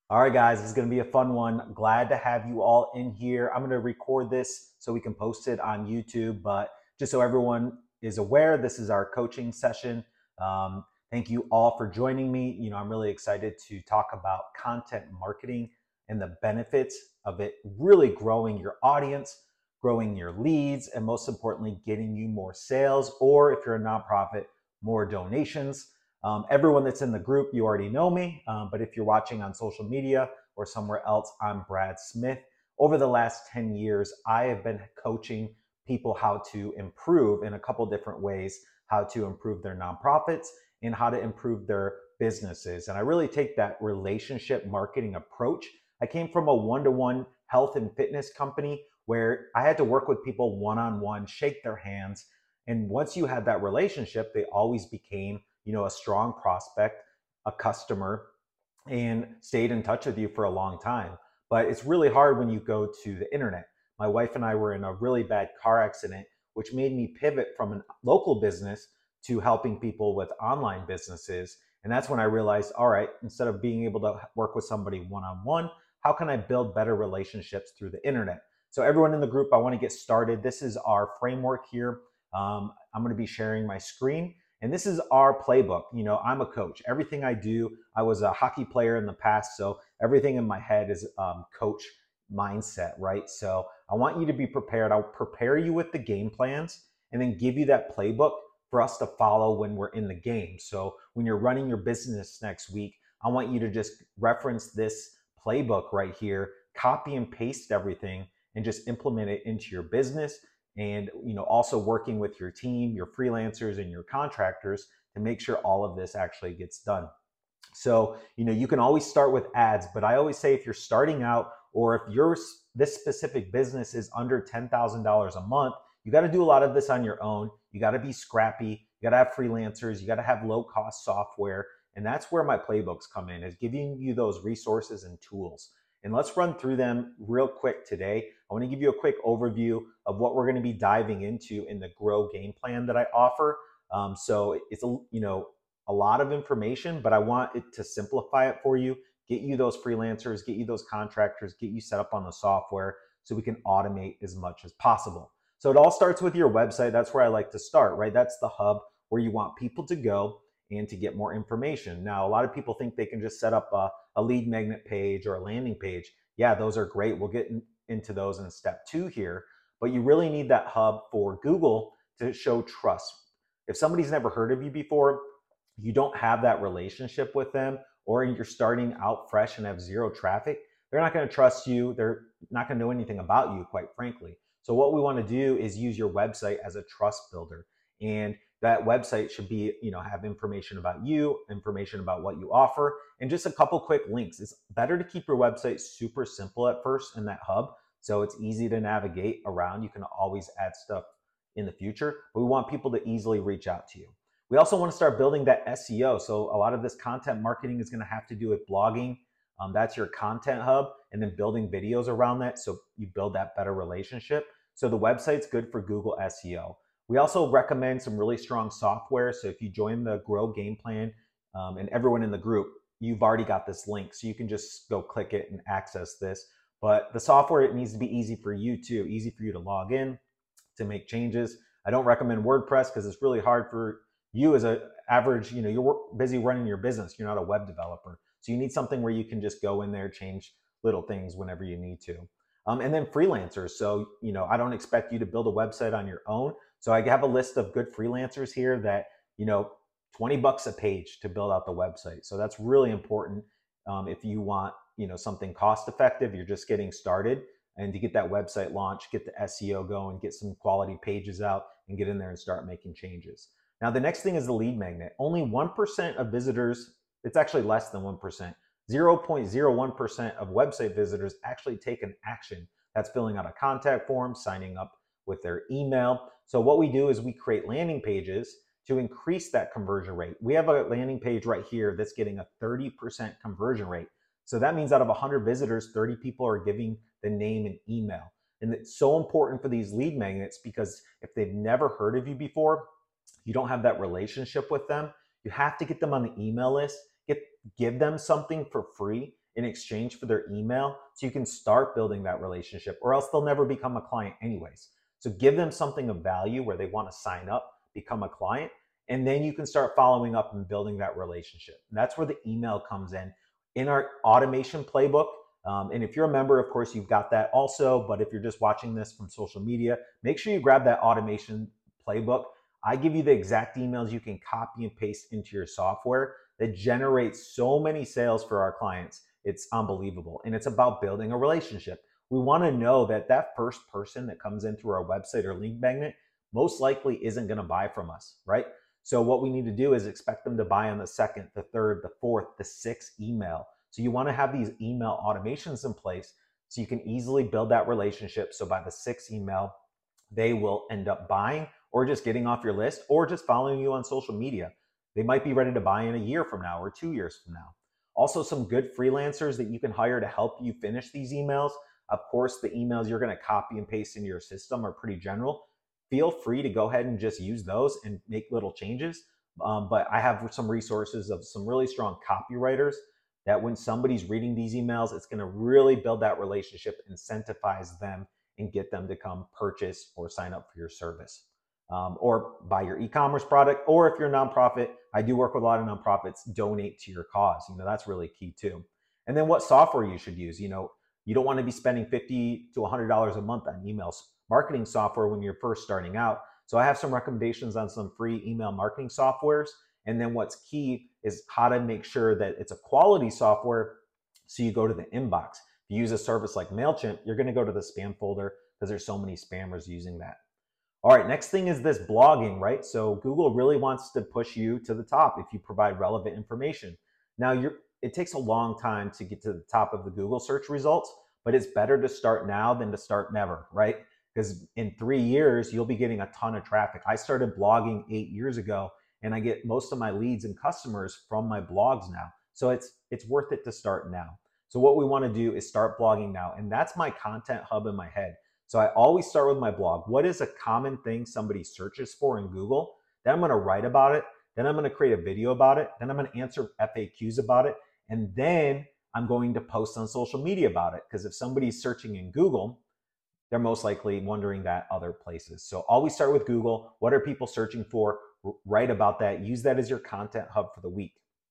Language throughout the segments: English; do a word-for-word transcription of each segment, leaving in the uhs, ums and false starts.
All right, guys, this is going to be a fun one. Glad to have you all in here. I'm going to record this so we can post it on YouTube, but just so everyone is aware, this is our coaching session. Um, thank you all for joining me. You know, I'm really excited to talk about content marketing and the benefits of it really growing your audience, growing your leads, and most importantly, getting you more sales, or if you're a nonprofit, more donations. Um, everyone that's in the group, you already know me, um, but if you're watching on social media or somewhere else, I'm Brad Smith. Over the last ten years, I have been coaching people how to improve in a couple different ways, how to improve their nonprofits and how to improve their businesses. And I really take that relationship marketing approach. I came from a one-to-one health and fitness company where I had to work with people one-on-one, shake their hands. And once you had that relationship, they always became you know, a strong prospect, a customer, and stayed in touch with you for a long time. But it's really hard when you go to the internet. My wife and I were in a really bad car accident, which made me pivot from a local business to helping people with online businesses. And that's when I realized, all right, instead of being able to work with somebody one on one, how can I build better relationships through the internet? So, everyone in the group, I want to get started. This is our framework here. Um, I'm going to be sharing my screen. And this is our playbook. You know, I'm a coach. Everything I do, I was a hockey player in the past. So everything in my head is um, coach mindset, right? So I want you to be prepared. I'll prepare you with the game plans and then give you that playbook for us to follow when we're in the game. So when you're running your business next week, I want you to just reference this playbook right here, copy and paste everything, and just implement it into your business and you know also working with your team, your freelancers and your contractors to make sure all of this actually gets done. So you know you can always start with ads, but I always say if you're starting out or if your this specific business is under ten thousand dollars a month, you got to do a lot of this on your own. You got to be scrappy, you got to have freelancers, you got to have low cost software. And that's where my playbooks come in, is giving you those resources and tools. And let's run through them real quick today. I want to give you a quick overview of what we're going to be diving into in the Grow game plan that I offer. Um, so it's a you know a lot of information, but I want it to simplify it for you, get you those freelancers, get you those contractors, get you set up on the software so we can automate as much as possible. So it all starts with your website. That's where I like to start, right? That's the hub where you want people to go and to get more information. Now, a lot of people think they can just set up a, a lead magnet page or a landing page. Yeah, those are great. We'll get in, into those in step two here, but you really need that hub for Google to show trust. If somebody's never heard of you before, you don't have that relationship with them, or you're starting out fresh and have zero traffic, they're not going to trust you. They're not going to know anything about you, quite frankly. So what we want to do is use your website as a trust builder. And that website should be, you know, have information about you, information about what you offer, and just a couple quick links. It's better to keep your website super simple at first in that hub, so it's easy to navigate around. You can always add stuff in the future, but we want people to easily reach out to you. We also want to start building that S E O. So a lot of this content marketing is going to have to do with blogging. Um, that's your content hub, and then building videos around that. So you build that better relationship. So the website's good for Google S E O. We also recommend some really strong software. So if you join the Grow Game Plan, um, and everyone in the group, you've already got this link. So you can just go click it and access this. But the software, it needs to be easy for you too, easy for you to log in, to make changes. I don't recommend WordPress because it's really hard for you as an average, you know, you're busy running your business. You're not a web developer. So you need something where you can just go in there, change little things whenever you need to. Um, and then freelancers. So, you know, I don't expect you to build a website on your own. So I have a list of good freelancers here that, you know, twenty bucks a page to build out the website. So that's really important. Um, if you want, you know, something cost effective, you're just getting started, and to get that website launched, get the S E O going, get some quality pages out, and get in there and start making changes. Now, the next thing is the lead magnet. Only one percent of visitors, it's actually less than one percent, zero point zero one percent of website visitors actually take an action. That's filling out a contact form, signing up with their email. So what we do is we create landing pages to increase that conversion rate. We have a landing page right here that's getting a thirty percent conversion rate. So that means out of one hundred visitors, thirty people are giving the name and email. And it's so important for these lead magnets because if they've never heard of you before, you don't have that relationship with them. You have to get them on the email list, get give them something for free. in exchange for their email so you can start building that relationship, or else they'll never become a client anyways. So give them something of value where they want to sign up, become a client, and then you can start following up and building that relationship. And that's where the email comes in. In our automation playbook, um, and if you're a member, of course, you've got that also. But if you're just watching this from social media, make sure you grab that automation playbook. I give you the exact emails you can copy and paste into your software that generates so many sales for our clients. It's unbelievable. And it's about building a relationship. We want to know that that first person that comes in through our website or link magnet most likely isn't going to buy from us, right? So what we need to do is expect them to buy on the second, the third, the fourth, the sixth email. So you want to have these email automations in place so you can easily build that relationship. So by the sixth email, they will end up buying or just getting off your list or just following you on social media. They might be ready to buy in a year from now or two years from now. Also, some good freelancers that you can hire to help you finish these emails. Of course, the emails you're going to copy and paste into your system are pretty general. Feel free to go ahead and just use those and make little changes. Um, but I have some resources of some really strong copywriters that when somebody's reading these emails, it's going to really build that relationship, incentivize them, and get them to come purchase or sign up for your service. Um, or buy your e-commerce product, or if you're a nonprofit, I do work with a lot of nonprofits, donate to your cause. You know, that's really key too. And then what software you should use. You know, you don't want to be spending fifty to one hundred dollars a month on email marketing software when you're first starting out. So I have some recommendations on some free email marketing softwares. And then what's key is how to make sure that it's a quality software. So you go to the inbox. If you use a service like MailChimp, you're going to go to the spam folder because there's so many spammers using that. All right, next thing is this blogging, right? So Google really wants to push you to the top if you provide relevant information. Now, you're, it takes a long time to get to the top of the Google search results, but it's better to start now than to start never, right? Because in three years, you'll be getting a ton of traffic. I started blogging eight years ago, and I get most of my leads and customers from my blogs now. So it's it's worth it to start now. So what we want to do is start blogging now, and that's my content hub in my head. So I always start with my blog. What is a common thing somebody searches for in Google? Then I'm going to write about it. Then I'm going to create a video about it. Then I'm going to answer F A Qs about it. And then I'm going to post on social media about it. Because if somebody's searching in Google, they're most likely wondering that other places. So always start with Google. What are people searching for? Write about that. Use that as your content hub for the week.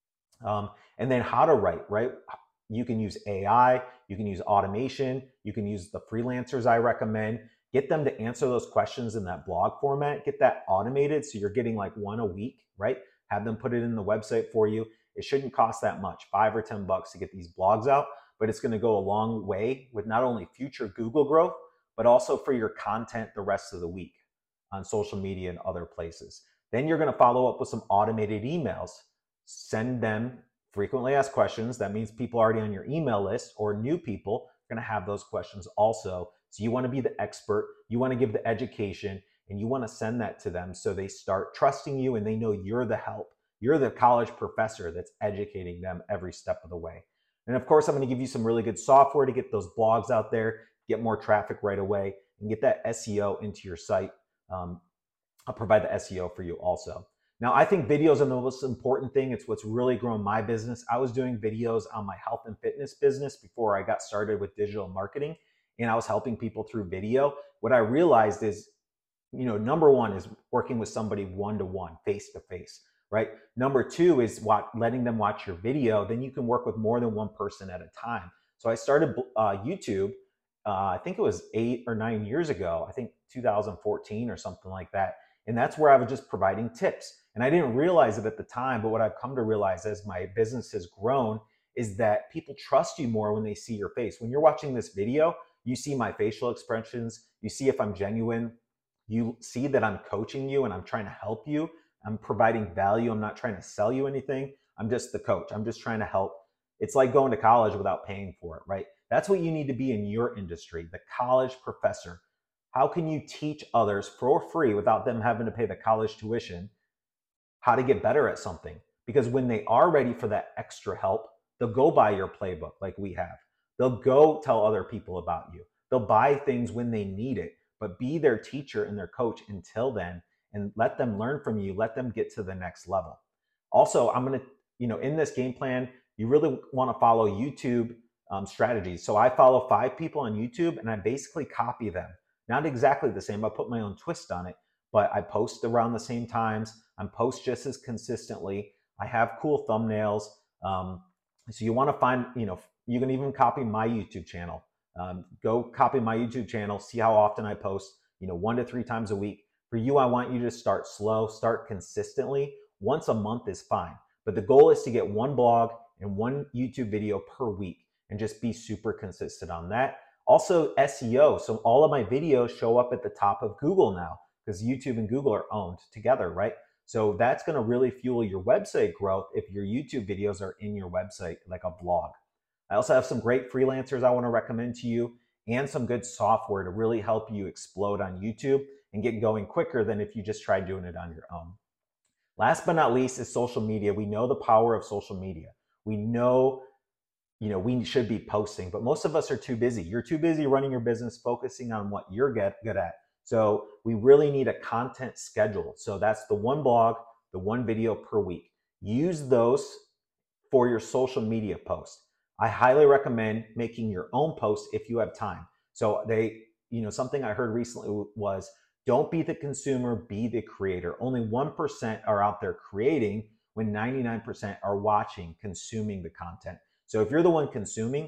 Um, and then how to write, right? You can use A I, you can use automation, you can use the freelancers I recommend. Get them to answer those questions in that blog format. Get that automated so you're getting like one a week, right? Have them put it in the website for you. It shouldn't cost that much, five or ten bucks to get these blogs out, but it's going to go a long way with not only future Google growth, but also for your content the rest of the week on social media and other places. Then you're going to follow up with some automated emails. Send them frequently asked questions. That means people already on your email list or new people are going to have those questions also. So you want to be the expert, you want to give the education, and you want to send that to them so they start trusting you and they know you're the help. You're the college professor that's educating them every step of the way. And of course, I'm going to give you some really good software to get those blogs out there, get more traffic right away, and get that S E O into your site. Um, I'll provide the S E O for you also. Now, I think videos are the most important thing. It's what's really grown my business. I was doing videos on my health and fitness business before I got started with digital marketing, and I was helping people through video. What I realized is, you know, number one is working with somebody one-to-one, face-to-face, right? Number two is what, letting them watch your video. Then you can work with more than one person at a time. So I started uh, YouTube, uh, I think it was eight or nine years ago, I think two thousand fourteen or something like that. And that's where I was just providing tips. And I didn't realize it at the time, but what I've come to realize as my business has grown is that people trust you more when they see your face. When you're watching this video, you see my facial expressions, you see if I'm genuine, you see that I'm coaching you and I'm trying to help you. I'm providing value. I'm not trying to sell you anything. I'm just the coach. I'm just trying to help. It's like going to college without paying for it, right? That's what you need to be in your industry, the college professor. How can you teach others for free without them having to pay the college tuition how to get better at something? Because when they are ready for that extra help, they'll go buy your playbook like we have. They'll go tell other people about you. They'll buy things when they need it, but be their teacher and their coach until then and let them learn from you. Let them get to the next level. Also, I'm going to, you know, in this game plan, you really want to follow YouTube um, strategies. So I follow five people on YouTube and I basically copy them. Not exactly the same, I put my own twist on it, but I post around the same times. I post just as consistently. I have cool thumbnails. Um, so you want to find, you know, you can even copy my YouTube channel. Um, go copy my YouTube channel, see how often I post, you know, one to three times a week. For you, I want you to start slow, start consistently. Once a month is fine. But the goal is to get one blog and one YouTube video per week and just be super consistent on that. Also S E O. So all of my videos show up at the top of Google now because YouTube and Google are owned together, right? So that's going to really fuel your website growth if your YouTube videos are in your website like a blog. I also have some great freelancers I want to recommend to you and some good software to really help you explode on YouTube and get going quicker than if you just tried doing it on your own. Last but not least is social media. We know the power of social media. We know, you know, we should be posting, but most of us are too busy. You're too busy running your business, focusing on what you're good at. So we really need a content schedule. So that's the one blog, the one video per week. Use those for your social media posts. I highly recommend making your own posts if you have time. So they, you know, something I heard recently was, don't be the consumer, be the creator. Only one percent are out there creating when ninety-nine percent are watching, consuming the content. So if you're the one consuming,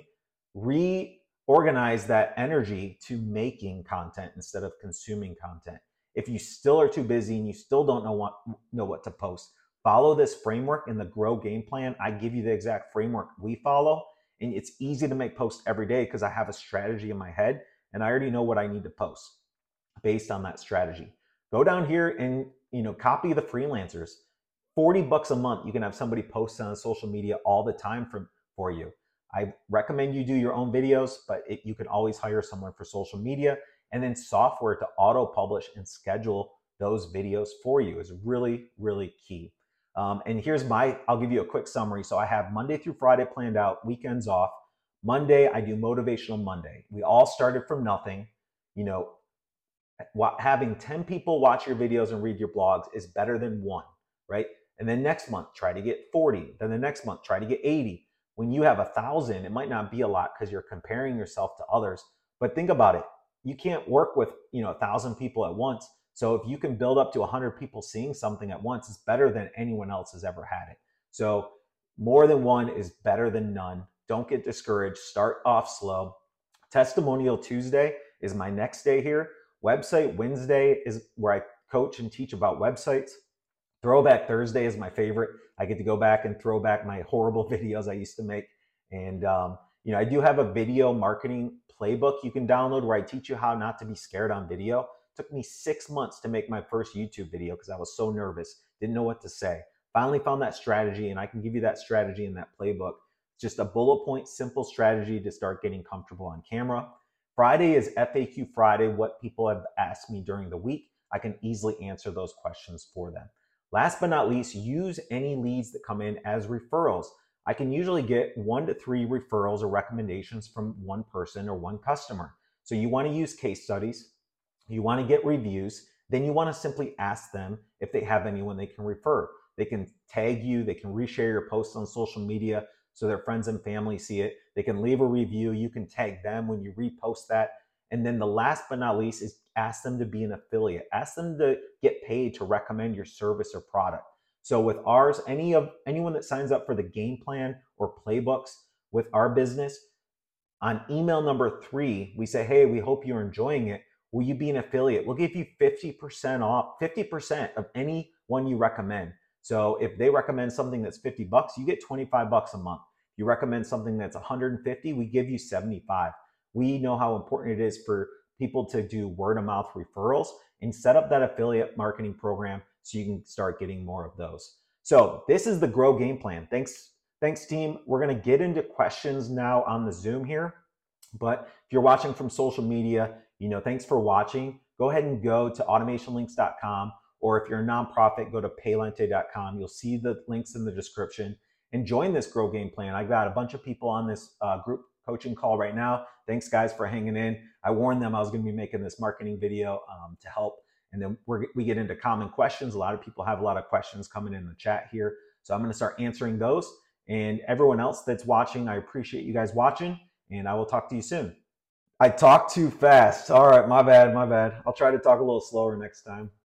reorganize that energy to making content instead of consuming content. If you still are too busy and you still don't know what, know what to post, follow this framework in the Grow Game Plan. I give you the exact framework we follow, and it's easy to make posts every day because I have a strategy in my head and I already know what I need to post based on that strategy. Go down here and, you know, copy the freelancers. forty bucks a month, you can have somebody post on social media all the time for, for you. I recommend you do your own videos, but it, you can always hire someone for social media, and then software to auto publish and schedule those videos for you is really, really key. Um, and here's my, I'll give you a quick summary. So I have Monday through Friday planned out, weekends off. Monday, I do Motivational Monday. We all started from nothing. You know, having ten people watch your videos and read your blogs is better than one, right? And then next month, try to get forty. Then the next month, try to get eighty. When you have a thousand, it might not be a lot because you're comparing yourself to others. But think about it. You can't work with, you know, a thousand people at once. So if you can build up to a hundred people seeing something at once, it's better than anyone else has ever had it. So more than one is better than none. Don't get discouraged. Start off slow. Testimonial Tuesday is my next day here. Website Wednesday is where I coach and teach about websites. Throwback Thursday is my favorite. I get to go back and throw back my horrible videos I used to make. And, um, you know, I do have a video marketing playbook you can download where I teach you how not to be scared on video. It took me six months to make my first YouTube video because I was so nervous, didn't know what to say. Finally found that strategy, and I can give you that strategy in that playbook. It's just a bullet point, simple strategy to start getting comfortable on camera. Friday is F A Q Friday, what people have asked me during the week. I can easily answer those questions for them. Last but not least, use any leads that come in as referrals. I can usually get one to three referrals or recommendations from one person or one customer. So you want to use case studies, you want to get reviews, then you want to simply ask them if they have anyone they can refer. They can tag you, they can reshare your posts on social media so their friends and family see it. They can leave a review. You can tag them when you repost that. And then the last but not least is ask them to be an affiliate. Ask them to get paid to recommend your service or product. So with ours, any of anyone that signs up for the game plan or playbooks with our business, on email number three, we say, hey, we hope you're enjoying it. Will you be an affiliate? We'll give you fifty percent off, fifty percent of any one you recommend. So if they recommend something that's fifty bucks, you get twenty-five bucks a month. If you recommend something that's one hundred fifty, we give you seventy-five. We know how important it is for people to do word of mouth referrals and set up that affiliate marketing program so you can start getting more of those. So this is the Grow Game Plan. Thanks, thanks team. We're gonna get into questions now on the Zoom here. But if you're watching from social media, you know, thanks for watching. Go ahead and go to automation links dot com, or if you're a nonprofit, go to paylente dot com. You'll see the links in the description and join this Grow Game Plan. I've got a bunch of people on this uh, group coaching call right now. Thanks guys for hanging in. I warned them I was gonna be making this marketing video um, to help. And then we're, we get into common questions. A lot of people have a lot of questions coming in the chat here. So I'm gonna start answering those. And everyone else that's watching, I appreciate you guys watching, and I will talk to you soon. I talk too fast. All right, my bad, my bad. I'll try to talk a little slower next time.